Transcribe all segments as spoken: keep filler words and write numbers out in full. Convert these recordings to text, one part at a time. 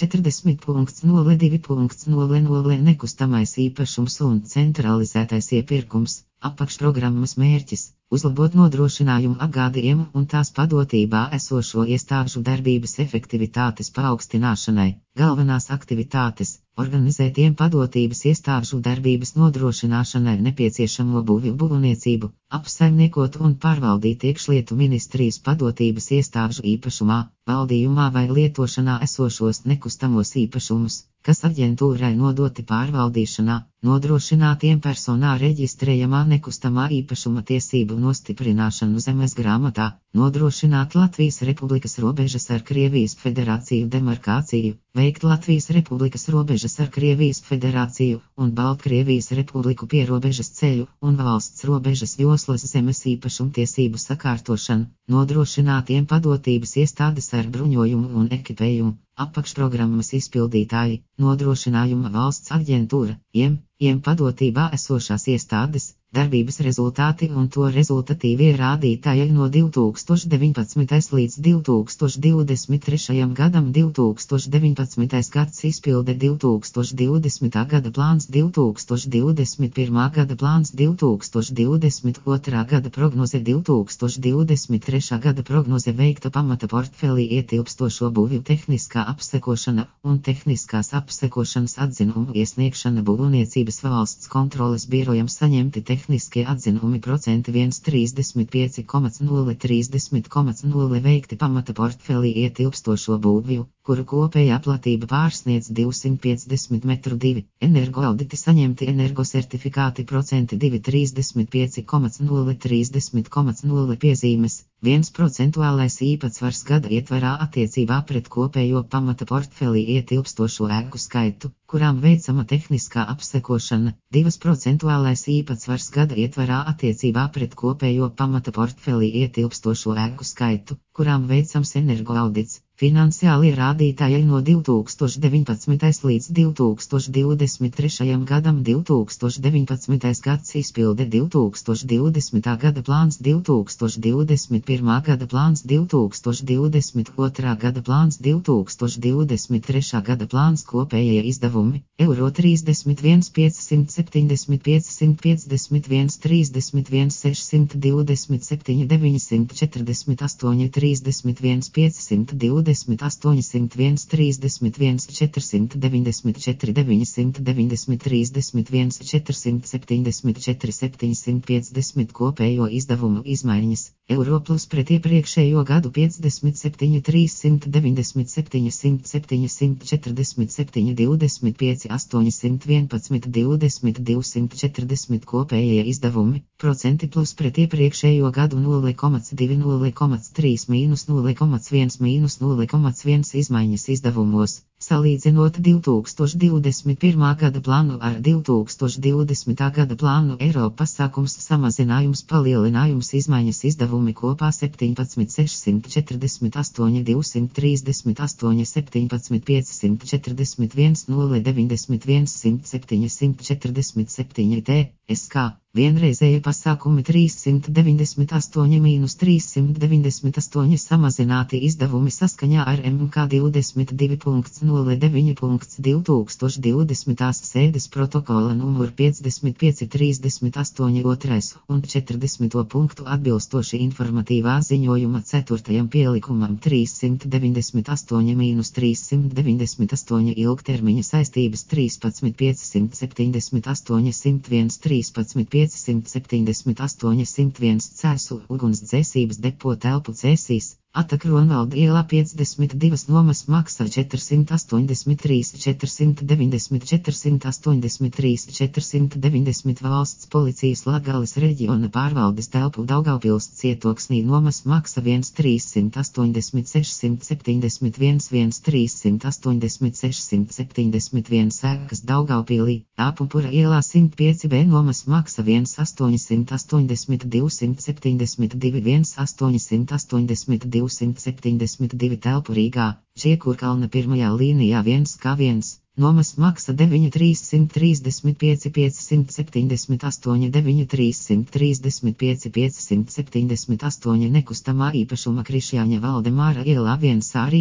četrdesmit nulle divi nulle nulle nekustamais īpašums un centralizētais iepirkums, apakšprogrammas mērķis, uzlabot nodrošinājumu apgādiem un tās padotībā esošo iestāžu darbības efektivitātes paaugstināšanai, galvenās aktivitātes, organizētiem padotības iestāžu darbības nodrošināšanai nepieciešamo būvju būvniecību, apsaimniekot un pārvaldīt iekšlietu ministrijas padotības iestāžu īpašumā, valdījumā vai lietošanā esošos nekustamos īpašumus, kas aģentūrai nodoti pārvaldīšanā, nodrošinātiem personā reģistrējamā nekustamā īpašuma tiesību nostiprināšanu zemes grāmatā, nodrošināt Latvijas Republikas robežas ar Krievijas Federāciju demarkāciju, veikt Latvijas Republikas robežas ar Krievijas Federāciju un Baltkrievijas Republiku pierobežas ceļu un valsts robežas joslas zemes īpašumtiesību sakārtošanu, nodrošinātiem padotības iestādes ar bruņojumu un ekipējumu, apakšprogrammas izpildītāji, nodrošinājuma valsts aģentūra, iem, iem padotībā esošās iestādes, darbības rezultāti un to rezultatīvie rādītāji no divi tūkstoši deviņpadsmitais līdz divi tūkstoši divdesmit trešajam gadam. divi tūkstoši deviņpadsmitais gads izpilde divi tūkstoši divdesmitā gada plāns, divi tūkstoši divdesmit pirmā gada plāns, divi tūkstoši divdesmit otrā gada prognoze, divi tūkstoši divdesmit trešā gada prognoze, veikta pamata portfelī ietilpstošo būvju tehniskā apsekošana un tehniskās apsekošanas atzinumu iesniegšana būvniecības valsts kontroles birojam, saņemti tehniskie Tehniskie atzinumi procenti viens trīsdesmit pieci nulle trīsdesmit nulle veikti pamata portfelī ietilpstošo būvju, kuru kopējā platība pārsniedz divsimt piecdesmit metru divi, energoauditi saņemti energosertifikāti procenti divi trīsdesmit pieci nulle trīsdesmit nulle piezīmes, viens procentuālais īpatsvars gada ietvarā attiecībā pret kopējo pamata portfelī ietilpstošo ēku skaitu, kurām veicama tehniskā apsekošana, divas procentuālais īpatsvars gada ietvarā attiecībā pret kopējo pamata portfelī ietilpstošo ēku skaitu, kurām veicams energoaudits. Finansiālie rādītāji no divi tūkstoši deviņpadsmitais līdz divi tūkstoši divdesmit trešajam gadam. divi tūkstoši deviņpadsmitais gads izpilde, divi tūkstoši divdesmitā gada plāns, divi tūkstoši divdesmit pirmā gada plāns, divi tūkstoši divdesmit otrā gada plāns, divi tūkstoši divdesmit trešā gada plāns. Kopējie izdevumi eiro trīsdesmit viens piecsimt septiņdesmit piecsimt piecdesmit viens trīsdesmit viens sešsimt divdesmit septiņi deviņsimt četrdesmit astoņi trīsdesmit viens piecsimt divdesmit astoņsimt viens trīsdesmit viens četrsimt deviņdesmit četri deviņsimt deviņdesmit trīsdesmit viens četrsimt septiņdesmit četri septiņsimt piecdesmit. Kopējo izdevumu izmaiņas eiro plus pret iepriekšējo gadu piecdesmit septiņi trīssimt deviņdesmit septiņi septiņsimt četrdesmit septiņi divdesmit pieci astoņsimt vienpadsmit divdesmit divsimt četrdesmit. Kopējie izdevumi procenti plus pret iepriekšējo gadu nulle komats divi nulle komats trīs mīnus nulle komats viens mīnus nulle komats viens izmaiņas izdevumos, salīdzinot divi tūkstoši divdesmit pirmā gada plānu ar divi tūkstoši divdesmitā gada plānu. Eiro pasākums, samazinājums, palielinājums, izmaiņas izdevumi kopā septiņpadsmit sešsimt četrdesmit astoņi divsimt trīsdesmit astoņi septiņpadsmit piecsimt četrdesmit viens nulle deviņdesmit viens simt septiņi simt četrdesmit septiņi T S K. Vienreizēja pasākumi trīssimt deviņdesmit astoņi mīnus trīssimt deviņdesmit astoņi samazināti izdevumi saskaņā ar M K divdesmit divi nulle deviņi divi tūkstoši divdesmitās sēdes protokola numur piecdesmit pieci trīsdesmit astoņi otrais un četrdesmito punktu atbilstoši informatīvā ziņojuma ceturtajam pielikumam trīssimt deviņdesmit astoņi mīnus trīssimt deviņdesmit astoņi ilgtermiņa saistības trīspadsmit piecsimt septiņdesmit astoņi simt viens trīspadsmit piecsimt septiņdesmit astoņi simt viens Cēsu ugunsdzēsības depo telpu Cēsīs. Atak Ronvalda ielā piecdesmit divi nomas maksa četrsimt astoņdesmit trīs četrsimt deviņdesmit četrsimt astoņdesmit trīs četrsimt deviņdesmit Valsts policijas Latgales reģiona pārvaldes telpu Daugavpils cietoksnī nomas maksa viens trīssimt astoņdesmit sešsimt septiņdesmit viens viens trīssimt astoņdesmit sešsimt septiņdesmit viens ēkas Daugavpilī. Tāpumpura ielā simt pieci B nomas maksa viens astoņsimt astoņdesmit divsimt septiņdesmit divi viens astoņsimt astoņdesmit divsimt septiņdesmit divi telpu Rīgā, Žiekurkalna pirmajā līnijā viens K viens. Nomas maksa deviņi trīssimt trīsdesmit pieci piecsimt septiņdesmit astoņi deviņi trīssimt trīsdesmit pieci piecsimt septiņdesmit astoņi nekustamā īpašuma Krišjāņa Valdemāra ielā viens A Rīgā.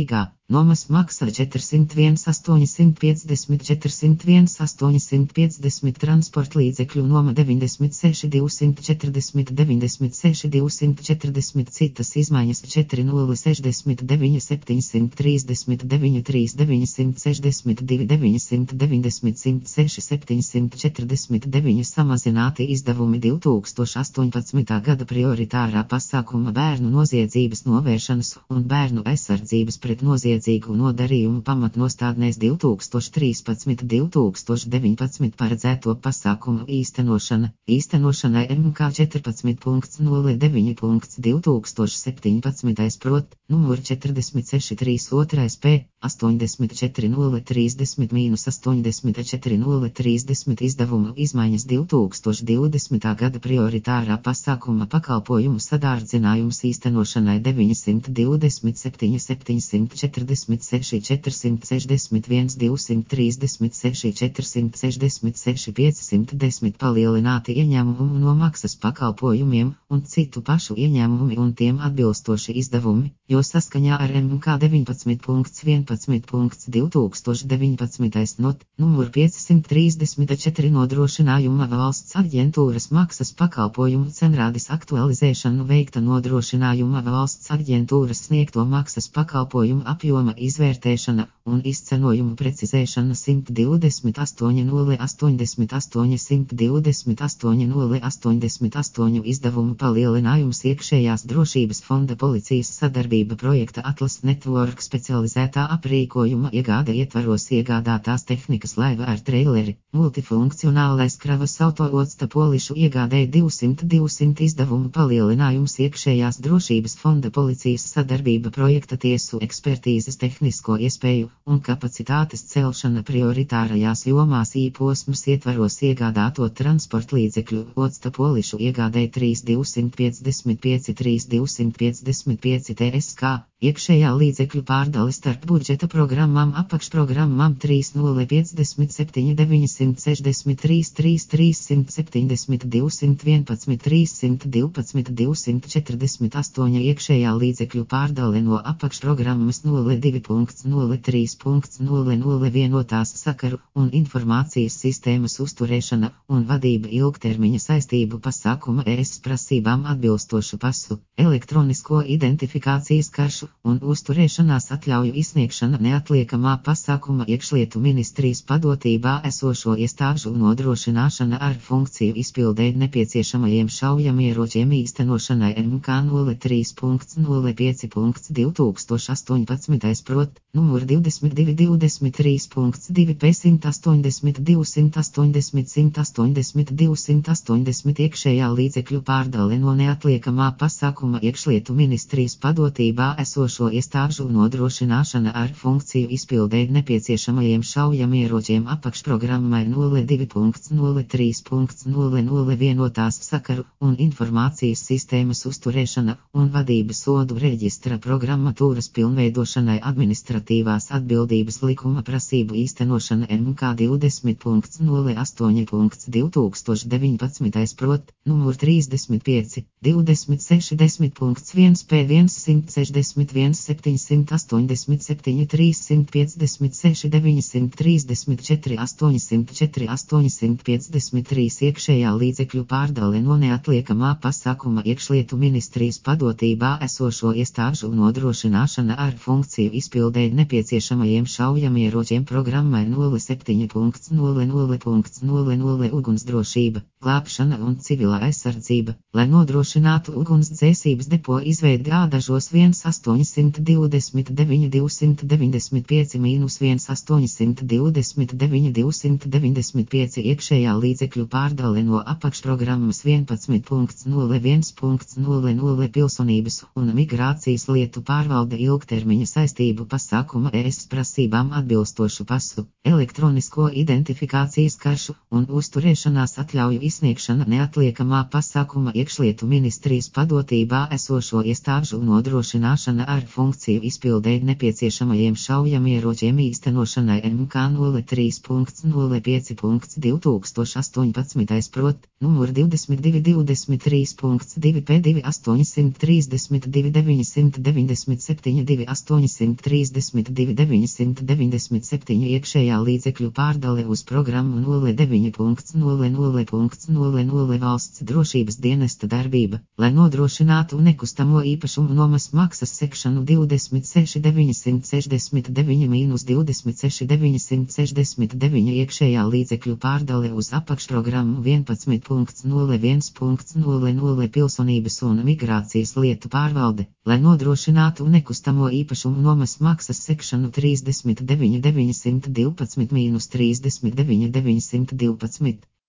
Nomas maksa četrsimt viens astoņsimt piecdesmit četrsimt viens astoņsimt piecdesmit transporta līdzekļu noma deviņdesmit seši divsimt četrdesmit deviņdesmit seši divsimt četrdesmit citas izmaiņas četri nulle sešdesmit deviņi septiņsimt trīsdesmit deviņi trīs deviņsimt sešdesmit divi deviņsimt deviņdesmit simt seši septiņsimt četrdesmit deviņi samazināti izdevumi divs tūkstoši astoņpadsmitā gada prioritārā pasākuma bērnu noziedzības novēršanas un bērnu aizsardzības pret noziedzību nodarījumu pamatnostādnēs divs tūkstoši trīspadsmit līdz divs tūkstoši deviņpadsmit paredzēto pasākumu īstenošana, īstenošanai M K četrpadsmit nulle deviņi divs tūkstoši septiņpadsmit prot, numur četrdesmit seši trīsdesmit dva P, astoņdesmit četri nulle trīsdesmit mīnus astoņdesmit četri nulle trīsdesmit izdevumu izmaiņas divs tūkstoši divdesmitā gada prioritārā pasākuma pakalpojumu sadārdzinājums īstenošanai deviņsimt divdesmit septiņi septiņsimt četrdesmit seši četrsimt sešdesmit viens divsimt trīsdesmit seši četrsimt sešdesmit seši piecsimt desmit palielināti ieņēmumu no maksas pakalpojumiem un citu pašu ieņēmumi un tiem atbilstoši izdevumi, jo saskaņā ar M K deviņpadsmit vienpadsmit divs tūkstoši deviņpadsmit not, numur piecsimt trīsdesmit četri nodrošinājuma valsts aģentūras maksas pakalpojumu cenrādes aktualizēšanu veikta nodrošinājuma valsts aģentūras sniegto maksas pakalpojumu apjoma izvērtēšana un izcenojumu precizēšana simt divdesmit astoņi nulle astoņdesmit astoņi simt divdesmit astoņi nulle astoņdesmit astoņi izdevumu palielinājums iekšējās drošības fonda policijas sadarbība projekta Atlas Network specializētā aprīkojuma iegāde ietvaros iegādātās tehnikas laiva ar treileri, multifunkcionālais kravas auto octa polišu iegādēja divsimt divsimt izdevumu palielinājums iekšējās drošības fonda policijas sadarbība projekta tiesu ekspertīzes tehnisko iespēju un kapacitātes celšana prioritārajās jomās īposmas ietvaros iegādāto transporta līdzekļu octa polišu iegādēja trīs divsimt piecdesmit pieci trīs divsimt piecdesmit pieci T S K. Iekšējā līdzekļu pārdale starp budžeta programmām apakšprogrammām trīs nulle piecdesmit septiņi deviņsimt sešdesmit trīs trīs trīssimt septiņdesmit divsimt vienpadsmit trīssimt divpadsmit divsimt četrdesmit astoņi iekšējā līdzekļu pārdale no apakšprogrammas nulle divi nulle trīs nulle nulle vienotās sakaru un informācijas sistēmas uzturēšana un vadība ilgtermiņa saistību pasākuma E S prasībām atbilstošu pasu, elektronisko identifikācijas karšu un uzturēšanās atļauju izsniegšana neatliekamā pasākuma iekšlietu ministrijas padotībā esošo iestāžu nodrošināšana ar funkciju izpildēt nepieciešamajiem šaujamieročiem īstenošanai M K nulle trīs nulle pieci divs tūkstoši astoņpadsmit prot, numur divdesmit divi divdesmit trīs divi P simt astoņdesmit divsimt astoņdesmit simt astoņdesmit divsimt astoņdesmit iekšējā līdzekļu pārdale no neatliekamā pasākuma iekšlietu ministrijas padotībā esošo iestāžu nodrošināšana ar funkciju izpildēt nepieciešamajiem šaujamieročiem apakšprogrammai nulle divi nulle trīs nulle nulle vienotās sakaru un informācijas sistēmas uzturēšana un vadības sodu reģistra programmatūras pilnveidošanai administratīvās atbildības likuma prasību īstenošana M K divdesmit nulle astoņi divi tūkstoši deviņpadsmit prot, numur trīsdesmit pieci divdesmit sešdesmit viens P simt sešdesmit viens septiņsimt astoņdesmit septiņi trīssimt piecdesmit seši deviņsimt trīsdesmit četri astoņsimt četri astoņsimt piecdesmit trīs iekšējā līdzekļu pārdale no neatliekamā pasākuma iekšlietu ministrijas padotībā esošo iestāžu nodrošināšana ar funkciju izpildēt nepieciešamajiem šaujamieročiem programmai nulle septiņi nulle nulle nulle nulle ugunsdrošība, glābšana un civilā aizsardzība, lai nodrošinātu ugunsdzēsības depo izveidi ādažos viens astoņsimt divdesmit deviņi divsimt deviņdesmit pieci mīnus viens astoņsimt divdesmit deviņi divsimt deviņdesmit pieci iekšējā līdzekļu pārdale no apakšprogrammas vienpadsmit nulle viens nulle nulle pilsonības un migrācijas lietu pārvalde ilgtermiņa saistību pasākuma E S prasībām atbilstošu pasu, elektronisko identifikācijas karšu un uzturēšanās atļauju izsniegšana neatliekamā pasākuma iekšlietu ministrijas padotībā esošo iestāžu nodrošināšana lietošana ar funkciju izpildē nepieciešamajiem šaujamieročiem īstenošanai M K nulle trīs nulle pieci divi tūkstoši astoņpadsmitais prot, numur divdesmit divi divdesmit trīs divi P divi astoņsimt trīsdesmit divi deviņsimt deviņdesmit septiņi divi astoņsimt trīsdesmit divi deviņsimt deviņdesmit septiņi iekšējā līdzekļu pārdale uz programmu nulle deviņi nulle nulle nulle nulle valsts drošības dienesta darbība, lai nodrošinātu nekustamo īpašumu nomas maksas sekšanu divdesmit seši deviņsimt sešdesmit deviņi divdesmit seši deviņsimt sešdesmit deviņi iekšējā līdzekļu pārdale uz apakšprogrammu vienpadsmit nulle viens nulle nulle pilsonības un migrācijas lietu pārvalde, lai nodrošinātu nekustamo īpašumu nomas maksas sekšanu trīsdesmit deviņi deviņsimt divpadsmit trīsdesmit deviņi deviņsimt divpadsmit.